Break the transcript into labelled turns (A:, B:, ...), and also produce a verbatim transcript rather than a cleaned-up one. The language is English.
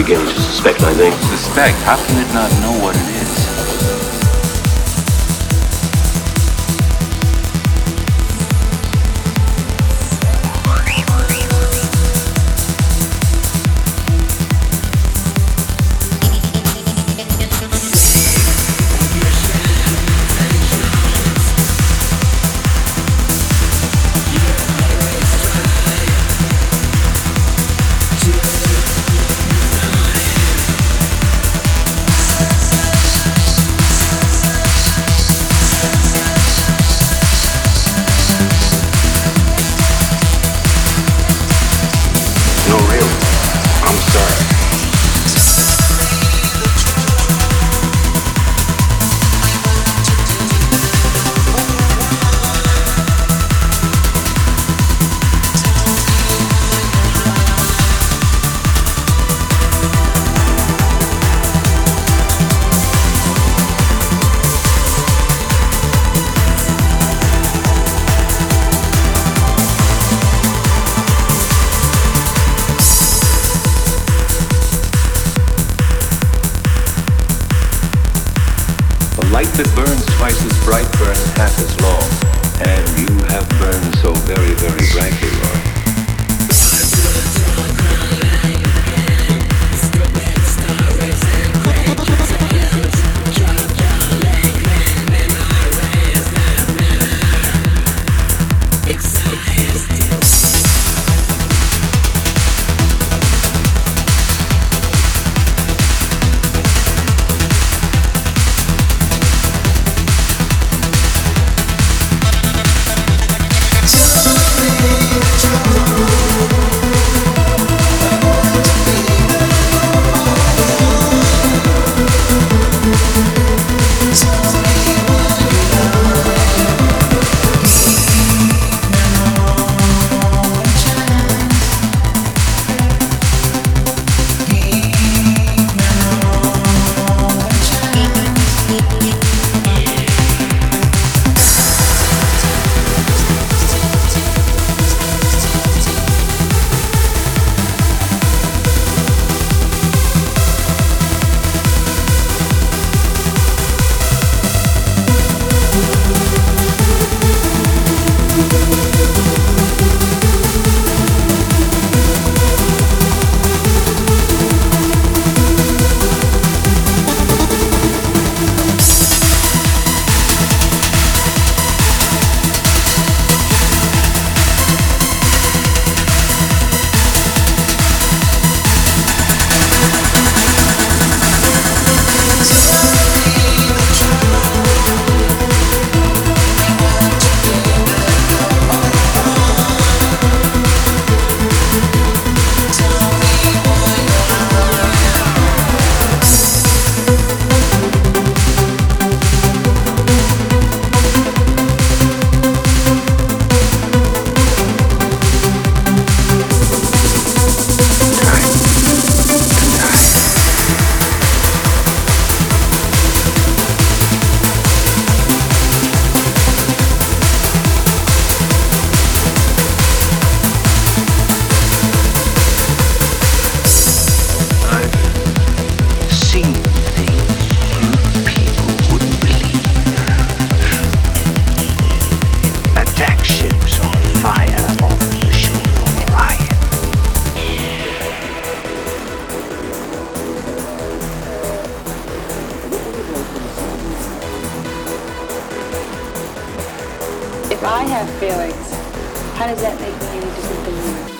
A: beginning to suspect, I think.
B: Suspect? How can it not know what it is?
A: No, really. I'm sorry.
B: A light that burns twice as bright burns half as long, and you have burned so very, very brightly, Lord.
C: If I have feelings, how does that make me any different than you?